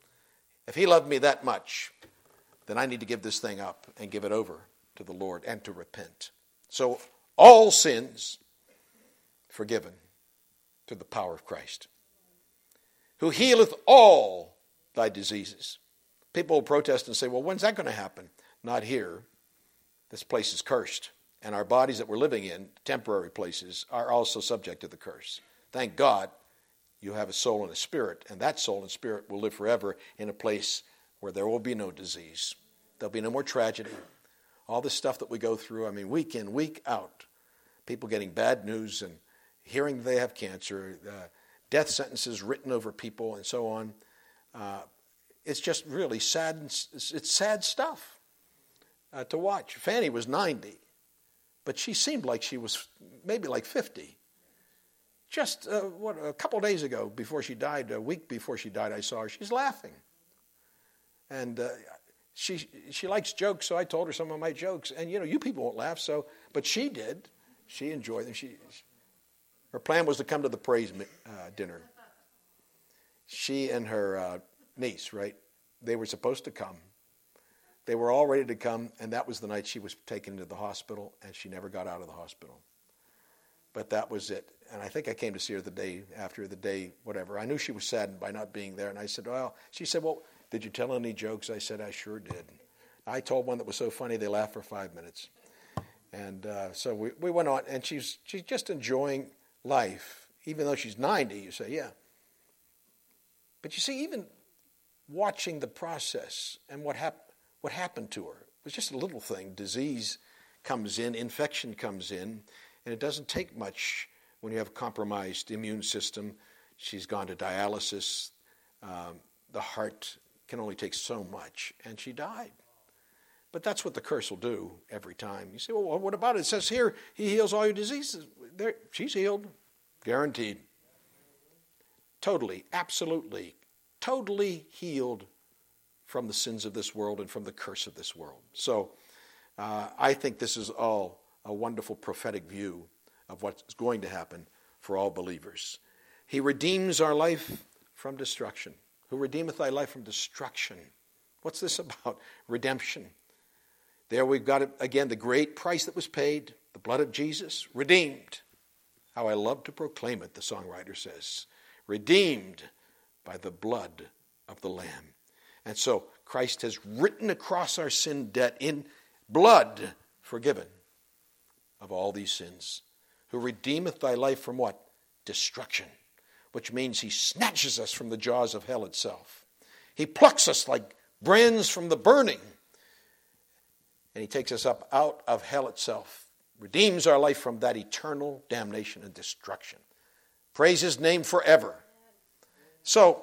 If he loved me that much, then I need to give this thing up and give it over to the Lord and to repent. So all sins forgiven through the power of Christ, who healeth all thy diseases. People will protest and say, well, when's that going to happen? Not here. This place is cursed. And our bodies that we're living in, temporary places, are also subject to the curse. Thank God you have a soul and a spirit, and that soul and spirit will live forever in a place where there will be no disease. There'll be no more tragedy. All this stuff that we go through, I mean, week in, week out, people getting bad news and hearing that they have cancer, uh, death sentences written over people and so on. Uh, it's just really sad. It's sad stuff uh, to watch. Fanny was ninety, but she seemed like she was maybe like fifty. Just uh, what a couple days ago, before she died, a week before she died, I saw her. She's laughing, and uh, she she likes jokes. So I told her some of my jokes, and you know, you people won't laugh. So, but she did. She enjoyed them. She her plan was to come to the praise uh, dinner. She and her uh, niece, right? They were supposed to come. They were all ready to come, and that was the night she was taken to the hospital, and she never got out of the hospital. But that was it. And I think I came to see her the day after, the day, whatever. I knew she was saddened by not being there. And I said, well, she said, well, did you tell any jokes? I said, I sure did. I told one that was so funny they laughed for five minutes. And uh, so we, we went on, and she's she's just enjoying life. Even though she's ninety, you say, yeah. But you see, even watching the process and what, hap- what happened to her, it was just a little thing. Disease comes in, infection comes in. And it doesn't take much when you have a compromised immune system. She's gone to dialysis. Um, the heart can only take so much. And she died. But that's what the curse will do every time. You say, well, what about it? It says here, he heals all your diseases. There, she's healed. Guaranteed. Totally, absolutely, totally healed from the sins of this world and from the curse of this world. So uh, I think this is all a wonderful prophetic view of what's going to happen for all believers. He redeems our life from destruction. Who redeemeth thy life from destruction? What's this about? Redemption. There we've got it again, the great price that was paid, the blood of Jesus, redeemed. How I love to proclaim it, the songwriter says. Redeemed by the blood of the Lamb. And so Christ has written across our sin debt in blood forgiven of all these sins, who redeemeth thy life from what? Destruction, which means he snatches us from the jaws of hell itself. He plucks us like brands from the burning, and he takes us up out of hell itself, redeems our life from that eternal damnation and destruction. Praise his name forever. So,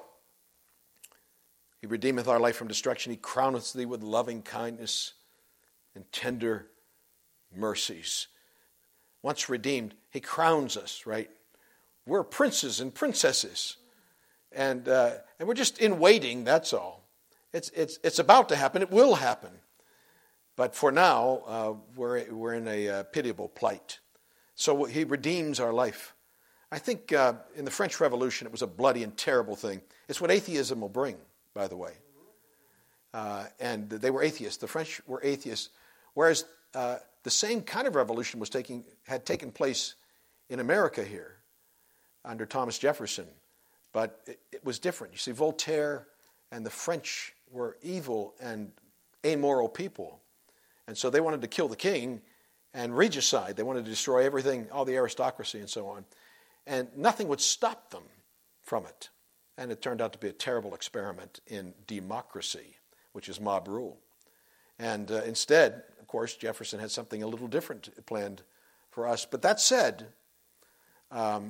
he redeemeth our life from destruction. He crowneth thee with loving kindness and tender mercies. Once redeemed, he crowns us, right? We're princes and princesses. And uh, and we're just in waiting, that's all. It's it's it's about to happen. It will happen. But for now, uh, we're, we're in a uh, pitiable plight. So he redeems our life. I think uh, in the French Revolution, it was a bloody and terrible thing. It's what atheism will bring, by the way. Uh, and they were atheists. The French were atheists. Whereas uh, the same kind of revolution was taking had taken place in America here under Thomas Jefferson. But it, it was different. You see, Voltaire and the French were evil and amoral people. And so they wanted to kill the king, and regicide. They wanted to destroy everything, all the aristocracy and so on. And nothing would stop them from it. And it turned out to be a terrible experiment in democracy, which is mob rule. And uh, instead, of course, Jefferson had something a little different planned for us. But that said, um,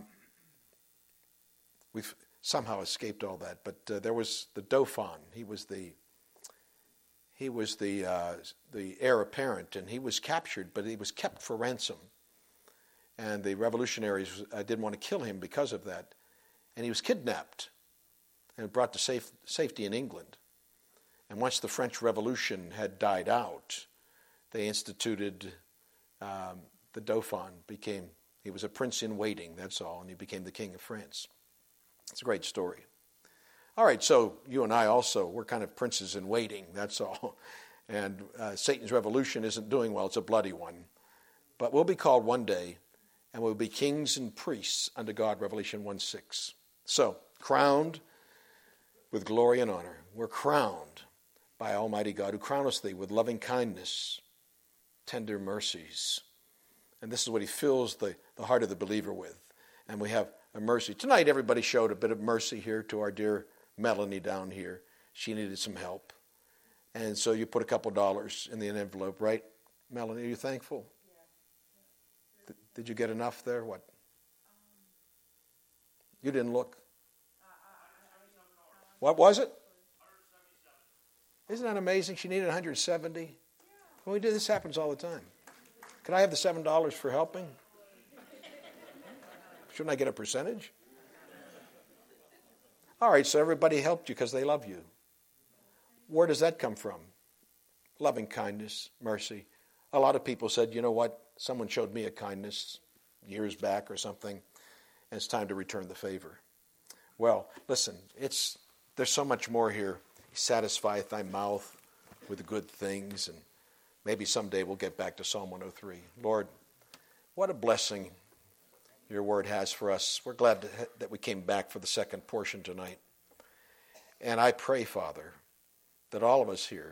we've somehow escaped all that. But uh, there was the Dauphin. He was the he was the uh, the heir apparent, and he was captured, but he was kept for ransom. And the revolutionaries uh, didn't want to kill him because of that. And he was kidnapped and brought to safe, safety in England. And once the French Revolution had died out, they instituted um, the Dauphin. Became he was a prince in waiting, that's all, and he became the king of France. It's a great story. All right, so you and I also, we're kind of princes in waiting, that's all. And uh, Satan's revolution isn't doing well, it's a bloody one. But we'll be called one day, and we'll be kings and priests unto God, Revelation one six. So, crowned with glory and honor. We're crowned by Almighty God, who crowneth thee with loving kindness, tender mercies. And this is what he fills the, the heart of the believer with. And we have a mercy. Tonight, everybody showed a bit of mercy here to our dear Melanie down here. She needed some help. And so you put a couple dollars in the envelope, right? Melanie, are you thankful? Yeah. Th- did you get enough there? What? You didn't look. What was it? Isn't that amazing? She needed one hundred seventy. Well, we do. This happens all the time. Can I have the seven dollars for helping? Shouldn't I get a percentage? All right, so everybody helped you because they love you. Where does that come from? Loving kindness, mercy. A lot of people said, you know what? Someone showed me a kindness years back or something, and it's time to return the favor. Well, listen, it's there's so much more here. He satisfieth thy mouth with good things, and maybe someday we'll get back to Psalm one oh three. Lord, what a blessing your word has for us. We're glad to, that we came back for the second portion tonight. And I pray, Father, that all of us here,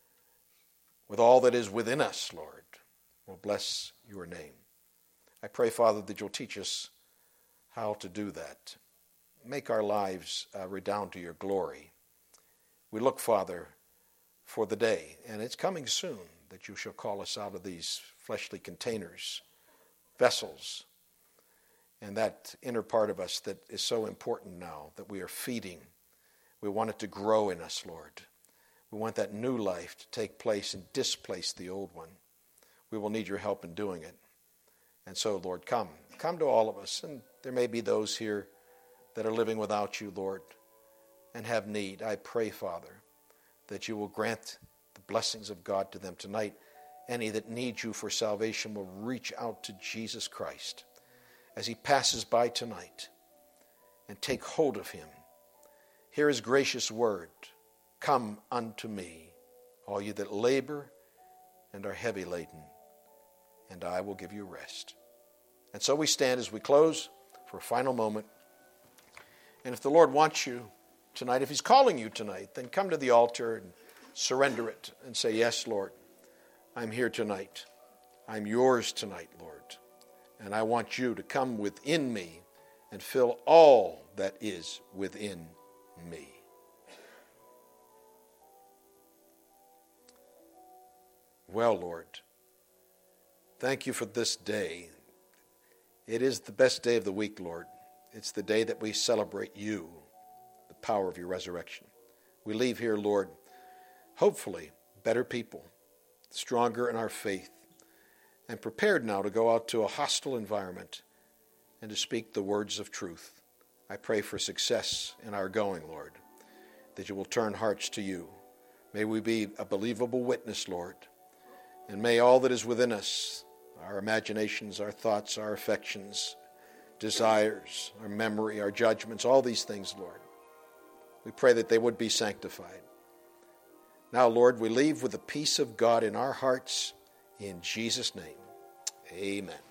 with all that is within us, Lord, will bless your name. I pray, Father, that you'll teach us how to do that. Make our lives uh, redound to your glory. We look, Father, for the day, and it's coming soon, that you shall call us out of these fleshly containers, vessels, and that inner part of us that is so important now, that we are feeding. We want it to grow in us, Lord. We want that new life to take place and displace the old one. We will need your help in doing it. And so, Lord, come. Come to all of us. And there may be those here that are living without you, Lord, and have need. I pray, Father, that you will grant the blessings of God to them tonight. Any that need you for salvation will reach out to Jesus Christ as he passes by tonight and take hold of him. Hear his gracious word. Come unto me, all you that labor and are heavy laden, and I will give you rest. And so we stand as we close for a final moment. And if the Lord wants you tonight, if he's calling you tonight, then come to the altar and surrender it and say, yes, Lord, I'm here tonight. I'm yours tonight, Lord. And I want you to come within me and fill all that is within me. Well, Lord, thank you for this day. It is the best day of the week, Lord. It's the day that we celebrate you, the power of your resurrection. We leave here, Lord, hopefully better people, stronger in our faith, and prepared now to go out to a hostile environment and to speak the words of truth. I pray for success in our going, Lord, that you will turn hearts to you. May we be a believable witness, Lord, and may all that is within us, our imaginations, our thoughts, our affections, desires, our memory, our judgments, all these things, Lord, we pray that they would be sanctified. Now, Lord, we leave with the peace of God in our hearts. In Jesus' name, amen.